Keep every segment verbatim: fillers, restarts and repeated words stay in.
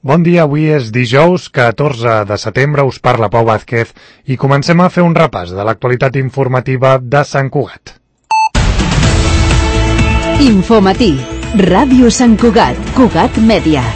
Bon dia, avui és dijous, catorze de setembre, us parla Pau Vázquez i comencem a fer un repàs de l'actualitat informativa de Sant Cugat. Infomatí, Ràdio Sant Cugat, Cugat Mèdia.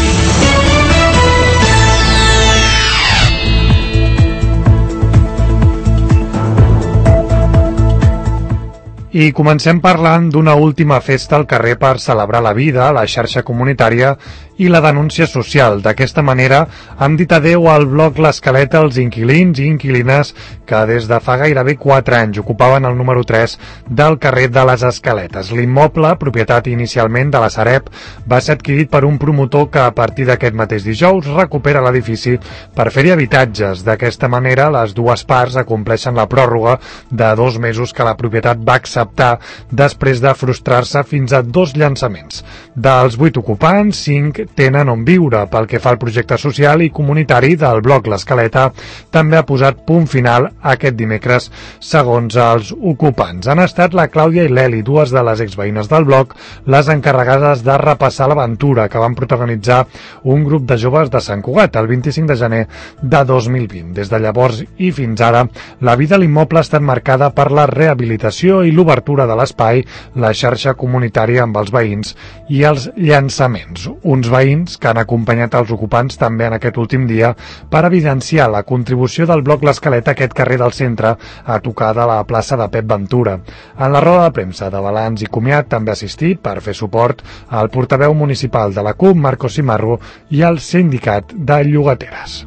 I comencem parlant d'una última festa al carrer per celebrar la vida, la xarxa comunitària i la denúncia social. D'aquesta manera han dit adeu al bloc L'Escaleta als inquilins i inquilines que des de fa gairebé quatre anys ocupaven el número tres del carrer de les Escaletes. L'immoble, propietat inicialment de la Sareb, va ser adquirit per un promotor que a partir d'aquest mateix dijous recupera l'edifici per fer-hi habitatges. D'aquesta manera, les dues parts acompleixen la pròrroga de dos mesos que la propietat va acceptar després de frustrar-se fins a dos llançaments. Dels vuit ocupants, cinc tenen on viure. Pel que fa al projecte social i comunitari del bloc L'Escaleta, també ha posat punt final aquest dimecres, segons els ocupants. Han estat la Clàudia i l'Eli, dues de les exveïnes del bloc, les encarregades de repassar l'aventura que van protagonitzar un grup de joves de Sant Cugat el vint-i-cinc de gener de dos mil vint. Des de llavors i fins ara, la vida a l'immoble ha estat marcada per la rehabilitació i l'obertura de l'espai, la xarxa comunitària amb els veïns i els llançaments. Uns veïns que han acompanyat els ocupants també en aquest últim dia per evidenciar la contribució del bloc L'Escaleta a aquest carrer del centre a tocar de la plaça de Pep Ventura. En la roda de premsa de balanç i comiat també ha assistit per fer suport al portaveu municipal de la C U P, Marcos Cimarro, i al sindicat de llogateres.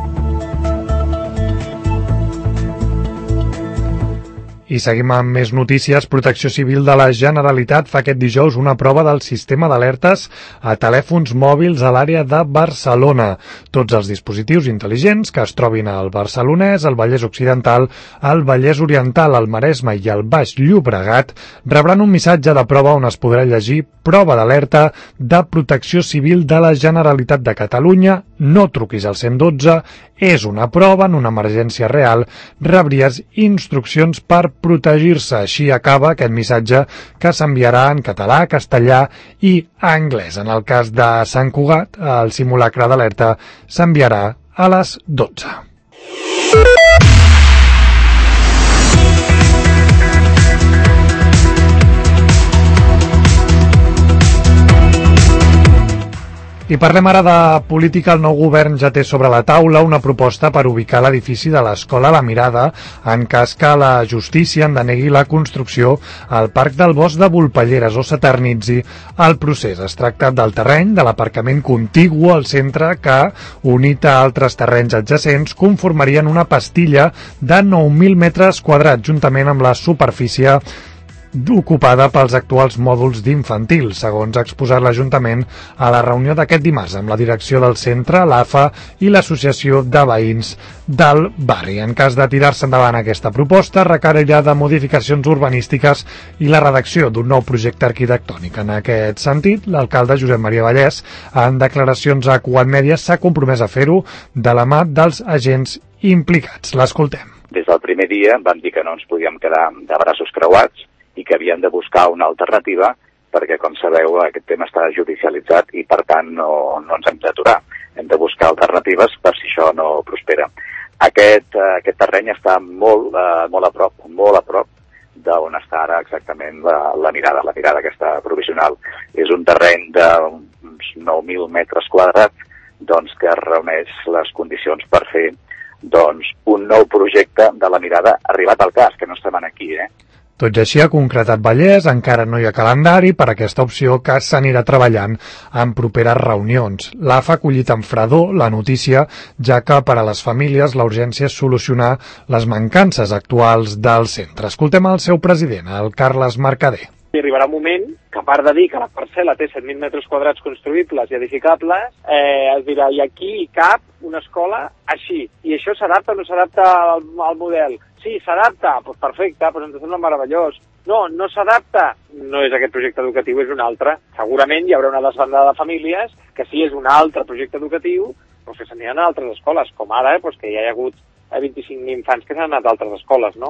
I seguim amb més notícies. Protecció Civil de la Generalitat fa aquest dijous una prova del sistema d'alertes a telèfons mòbils a l'àrea de Barcelona. Tots els dispositius intel·ligents que es trobin al Barcelonès, al Vallès Occidental, al Vallès Oriental, al Maresme i al Baix Llobregat rebran un missatge de prova on es podrà llegir prova d'alerta de Protecció Civil de la Generalitat de Catalunya, no truquis al cent dotze, és una prova en una emergència real, rebries instruccions per protegir-se. Així acaba aquest missatge que s'enviarà en català, castellà i anglès. En el cas de Sant Cugat, el simulacre d'alerta s'enviarà a les dotze. I parlem ara de política. El nou govern ja té sobre la taula una proposta per ubicar l'edifici de l'Escola La Mirada en cas que la justícia en denegui la construcció al Parc del Bosc de Volpelleres o s'eternitzi el procés. Es tracta del terreny de l'aparcament contigu al centre que, unit a altres terrenys adjacents, conformarien una pastilla de nou mil metres quadrats juntament amb la superfície ocupada pels actuals mòduls d'infantil, segons ha exposat l'Ajuntament a la reunió d'aquest dimarts amb la direcció del centre, l'A F A i l'Associació de Veïns del Barri. En cas de tirar-se endavant aquesta proposta, requerirà de modificacions urbanístiques i la redacció d'un nou projecte arquitectònic. En aquest sentit, l'alcalde Josep Maria Vallès, en declaracions a Cugat Mèdia, s'ha compromès a fer-ho de la mà dels agents implicats. L'escoltem. Des del primer dia vam dir que no ens podíem quedar de braços creuats i que havien de buscar una alternativa perquè, com sabeu, aquest tema està judicialitzat i, per tant, no, no ens hem d'aturar. Hem de buscar alternatives per si això no prospera. Aquest, aquest terreny està molt, molt a prop, molt a prop d'on està ara exactament la, la mirada, la mirada aquesta provisional. És un terreny d'uns nou mil metres quadrats doncs, que reuneix les condicions per fer doncs, un nou projecte de la mirada arribat al cas, que no estem aquí, eh? Tot i així, ha concretat Vallès, encara no hi ha calendari per aquesta opció que s'anirà treballant en properes reunions. L'A F A ha acollit amb fredor la notícia, ja que per a les famílies la urgència és solucionar les mancances actuals del centre. Escoltem el seu president, el Carles Mercader. I arribarà un moment que, a part de dir que la parcel·la té set mil metres quadrats construïbles i edificables, eh, es dirà, i aquí hi cap una escola així. I això s'adapta o no s'adapta al, al model? Sí, s'adapta, doncs perfecte, doncs ens sembla meravellós. No, no s'adapta, no és aquest projecte educatiu, és un altre. Segurament hi haurà una desbandada de famílies que si és un altre projecte educatiu, doncs que s'aniran a altres escoles, com ara, doncs que ja hi ha hagut vint-i-cinc mil infants que s'han anat a altres escoles, no?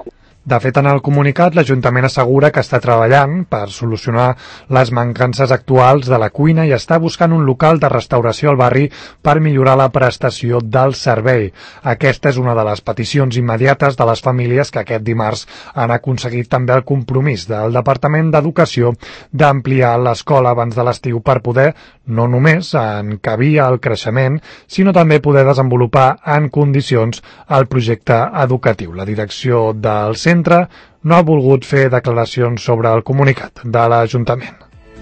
De fet, en el comunicat, l'Ajuntament assegura que està treballant per solucionar les mancances actuals de la cuina i està buscant un local de restauració al barri per millorar la prestació del servei. Aquesta és una de les peticions immediates de les famílies que aquest dimarts han aconseguit també el compromís del Departament d'Educació d'ampliar l'escola abans de l'estiu per poder no només encabir el creixement, sinó també poder desenvolupar en condicions el projecte educatiu. La direcció del centre no ha volgut fer declaracions sobre el comunicat de l'Ajuntament.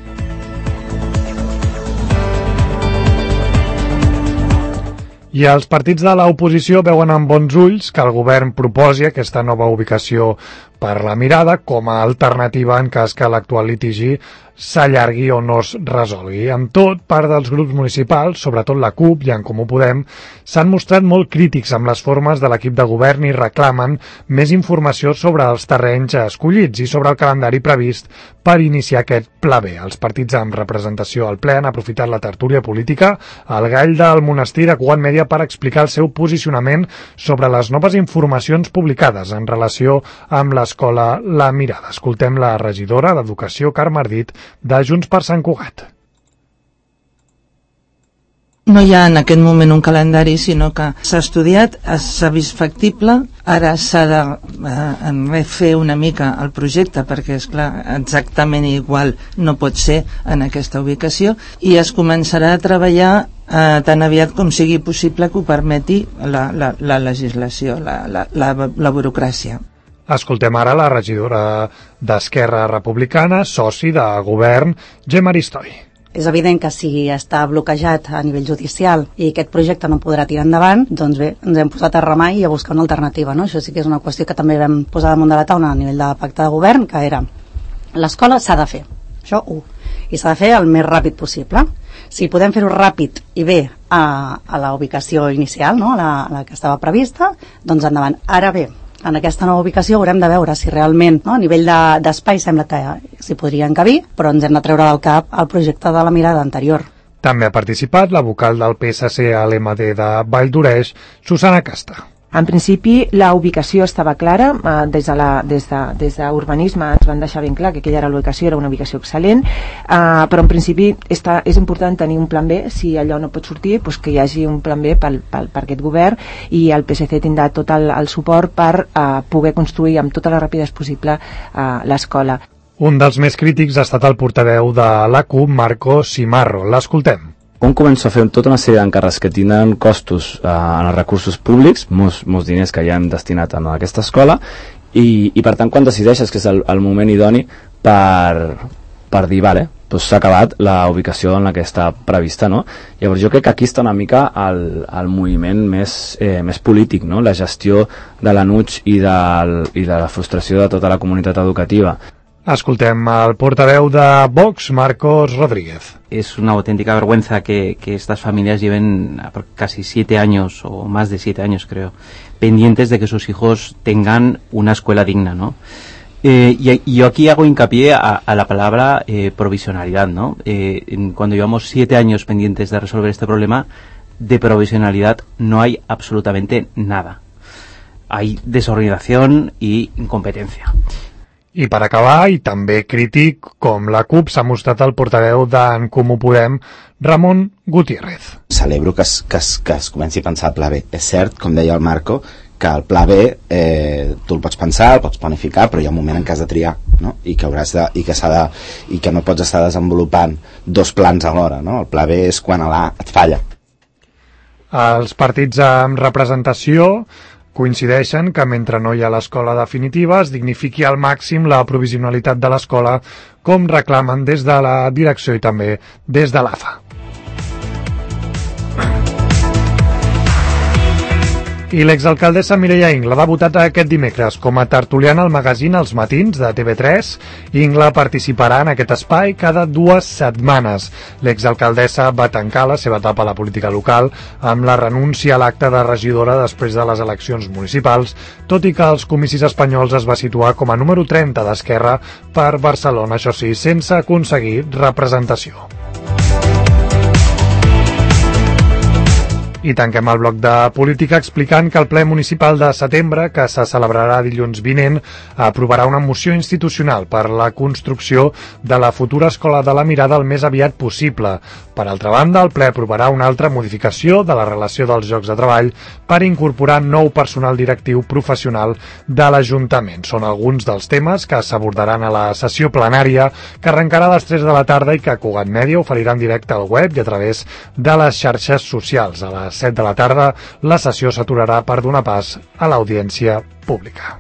I els partits de l'oposició veuen amb bons ulls que el govern proposi aquesta nova ubicació per la Mirada com a alternativa en cas que l'actual litigi s'allargui o no es resolgui. Amb tot, part dels grups municipals, sobretot la CUP i en Comú Podem, s'han mostrat molt crítics amb les formes de l'equip de govern i reclamen més informació sobre els terrenys escollits i sobre el calendari previst per iniciar aquest pla B. Els partits amb representació al ple han aprofitat la tertúlia política al Gall del Monestir de Cugat Mèdia per explicar el seu posicionament sobre les noves informacions publicades en relació amb l'escola La Mirada. Escoltem la regidora d'Educació, Carme Ardit, de Junts per Sant Cugat. No hi ha en aquest moment un calendari, sinó que s'ha estudiat, s'ha vist factible, ara s'ha de eh, refer una mica el projecte perquè, és clar, exactament igual no pot ser en aquesta ubicació i es començarà a treballar eh, tan aviat com sigui possible que ho permeti la, la, la legislació, la, la, la, la burocràcia. Escoltem ara la regidora d'Esquerra Republicana, soci de govern, Gemma Aristoi. És evident que si està bloquejat a nivell judicial i aquest projecte no podrà tirar endavant, doncs bé, ens hem posat a remar i a buscar una alternativa, no? Això sí que és una qüestió que també vam posar damunt de la taula a nivell de pacte de govern, que era l'escola s'ha de fer, això u, i s'ha de fer el més ràpid possible. Si podem fer-ho ràpid i bé a, a la ubicació inicial, no? a, la, a la que estava prevista, doncs endavant. Ara bé, en aquesta nova ubicació haurem de veure si realment, no, a nivell d'espai de, sembla que s'hi podria encabir, però ens hem de treure del cap el projecte de la Mirada anterior. També ha participat la vocal del P S C a l'E M D de Vall d'Oreix, Susana Casta. En principi, la ubicació estava clara, eh, des de la, des de, des d'urbanisme ens van deixar ben clar que aquella era la ubicació, era una ubicació excel·lent, eh, però en principi està, és important tenir un plan B, si allò no pot sortir, doncs que hi hagi un plan B pel, pel, per aquest govern i el P S C tindrà tot el, el suport per eh, poder construir amb tota la rapidesa possible eh, l'escola. Un dels més crítics ha estat el portaveu de la CUP, Marco Simarro. L'escoltem. On comença a fer tota una sèrie d'encàrrecs que tindran costos eh, en els recursos públics, molts, molts diners que ja hem destinat a aquesta escola, i, i per tant quan decideixes que és el, el moment idoni per, per dir, vale, doncs s'ha acabat la ubicació en la que està prevista, no? Llavors jo crec que aquí està una mica el, el moviment més, eh, més polític, no? La gestió de l'anuig i, del, i de la frustració de tota la comunitat educativa. Escoltem el portaveu de Vox, Marcos Rodríguez. Es una auténtica vergüenza que, que estas familias lleven casi siete años, o más de siete años creo, pendientes de que sus hijos tengan una escuela digna, ¿no? Eh, y, y yo aquí hago hincapié a, a la palabra eh, provisionalidad, ¿no? Eh, en, cuando llevamos siete años pendientes de resolver este problema, de provisionalidad no hay absolutamente nada. Hay desorganización y incompetencia. I per acabar, i també crític, com la CUP, s'ha mostrat el portaveu d'en Comú Podem, Ramon Gutiérrez. Celebro que es, que, es, que es comenci a pensar el pla B. És cert, com deia el Marco, que el pla B eh, tu el pots pensar, el pots planificar, però hi ha un moment en què has de triar, no? I que hauràs de, i que s'ha de, i que no pots estar desenvolupant dos plans alhora, no? El pla B és quan l'A et falla. Els partits amb representació coincideixen que mentre no hi ha l'escola definitiva es dignifiqui al màxim la provisionalitat de l'escola, com reclamen des de la direcció i també des de l'A F A. I l'exalcaldessa Mireia Ingla ha debutat aquest dimecres com a tertuliana al magazín Els Matins de T V tres. Ingla participarà en aquest espai cada dues setmanes. L'exalcaldessa va tancar la seva etapa a la política local amb la renúncia a l'acte de regidora després de les eleccions municipals, tot i que als comicis espanyols es va situar com a número trenta d'Esquerra per Barcelona, això sí, sense aconseguir representació. I tanquem el bloc de política explicant que el ple municipal de setembre, que se celebrarà dilluns vinent, aprovarà una moció institucional per la construcció de la futura Escola de la Mirada el més aviat possible. Per altra banda, el ple aprovarà una altra modificació de la relació dels llocs de treball per incorporar nou personal directiu professional de l'Ajuntament. Són alguns dels temes que s'abordaran a la sessió plenària que arrencarà a les tres de la tarda i que Cugat Mèdia oferirà en directe al web i a través de les xarxes socials. A les set de la tarda, la sessió s'aturarà per donar pas a l'audiència pública.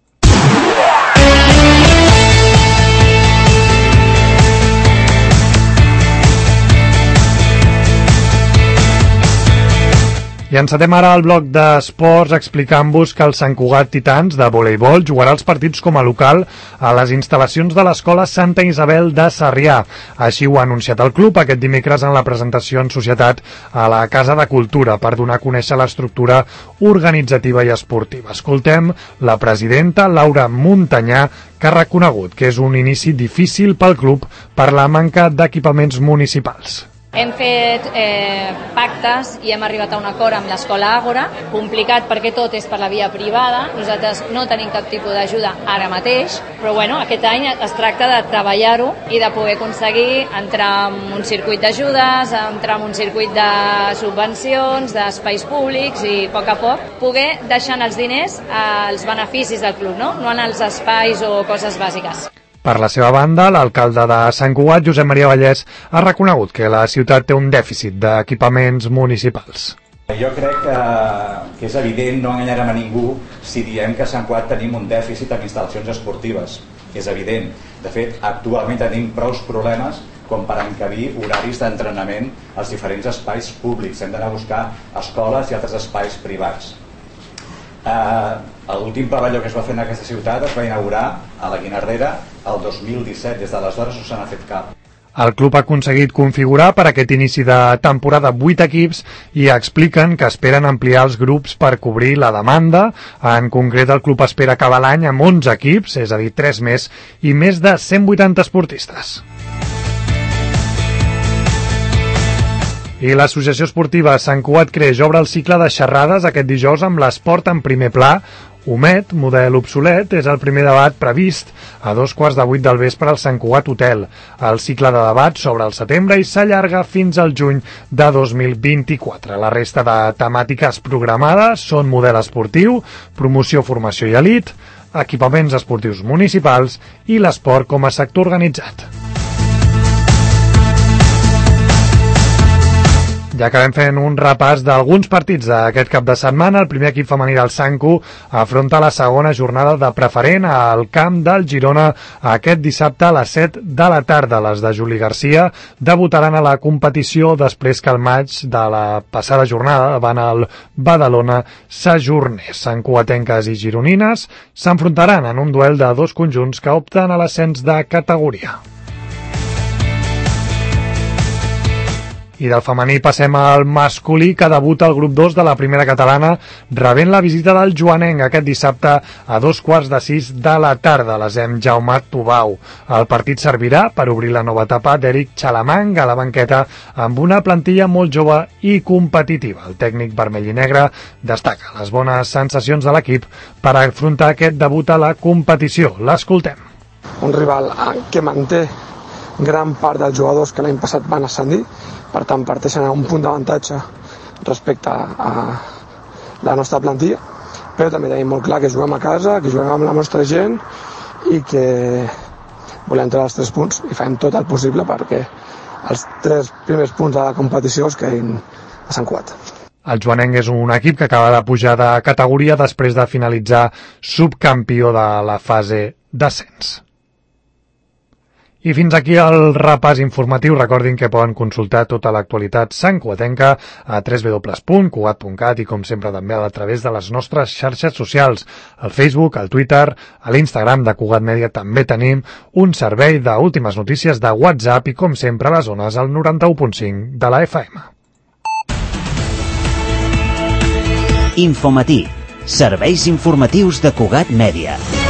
I encetem ara el bloc d'esports explicant-vos que el Sant Cugat Titans de voleibol jugarà els partits com a local a les instal·lacions de l'Escola Santa Isabel de Sarrià. Així ho ha anunciat el club aquest dimecres en la presentació en societat a la Casa de Cultura per donar a conèixer l'estructura organitzativa i esportiva. Escoltem la presidenta Laura Muntanyà, que ha reconegut que és un inici difícil pel club per la manca d'equipaments municipals. Hem fet eh, pactes i hem arribat a un acord amb l'Escola Àgora, complicat perquè tot és per la via privada, nosaltres no tenim cap tipus d'ajuda ara mateix, però bueno, aquest any es tracta de treballar-ho i de poder aconseguir entrar en un circuit d'ajudes, entrar en un circuit de subvencions, d'espais públics i a poc a poc poder deixar els diners als beneficis del club, no, no en els espais o coses bàsiques. Per la seva banda, l'alcalde de Sant Cugat, Josep Maria Vallès, ha reconegut que la ciutat té un dèficit d'equipaments municipals. Jo crec que, que és evident, no enganyarem a ningú si diem que a Sant Cugat tenim un dèficit en instal·lacions esportives. És evident. De fet, actualment tenim prou problemes com per encabir horaris d'entrenament als diferents espais públics. Hem d'anar a buscar escoles i altres espais privats. Uh, L'últim pavelló que es va fer en aquesta ciutat es va inaugurar a la Guinardera el dos mil disset. Des d'aleshores no se n'ha fet cap. El club ha aconseguit configurar per aquest inici de temporada vuit equips i expliquen que esperen ampliar els grups per cobrir la demanda. En concret, el club espera acabar l'any amb onze equips, és a dir, tres més, i més de cent vuitanta esportistes. I l'Associació Esportiva Sant Cugat Creix obre el cicle de xerrades aquest dijous amb l'esport en primer pla. Homet, model obsolet, és el primer debat previst a dos quarts de vuit del vespre al Sant Cugat Hotel. El cicle de debat s'obre al setembre i s'allarga fins al juny de dos mil vint-i-quatre. La resta de temàtiques programades són model esportiu, promoció, formació i elit, equipaments esportius municipals i l'esport com a sector organitzat. Ja acabem fent un repàs d'alguns partits d'aquest cap de setmana. El primer equip femení del Sancu afronta la segona jornada de preferent al camp del Girona aquest dissabte a les set de la tarda. Les de Juli Garcia debutaran a la competició després que el maig de la passada jornada davant el Badalona s'ajornés. Santcugatenques i gironines s'enfrontaran en un duel de dos conjunts que opten a l'ascens de categoria. I del femení passem al masculí, que debuta al grup dos de la primera catalana, rebent la visita del Joanenc aquest dissabte a dos quarts de sis de la tarda a l'Asem Jaume Tubau. El partit servirà per obrir la nova etapa d'Eric Chalamang a la banqueta amb una plantilla molt jove i competitiva. El tècnic vermell i negre destaca les bones sensacions de l'equip per afrontar aquest debut a la competició. L'escoltem. Un rival que manté gran part dels jugadors que l'any passat van ascendir, per tant parteixen a un punt d'avantatge respecte a la nostra plantilla, però també tenim molt clar que juguem a casa, que juguem amb la nostra gent i que volem treure els tres punts i fem tot el possible perquè els tres primers punts de la competició es quedin a Sant Cugat. El Joanenc és un equip que acaba de pujar de categoria després de finalitzar subcampió de la fase d'ascens. I fins aquí el repàs informatiu. Recordin que poden consultar tota l'actualitat santcugatenca a w w w punt cugat punt cat i com sempre també a través de les nostres xarxes socials, al Facebook, al Twitter, a l'Instagram de Cugat Mèdia també tenim un servei d'últimes notícies de WhatsApp i com sempre a les zones al noranta-u punt cinc de la F M. Infomatí, serveis informatius de Cugat Mèdia.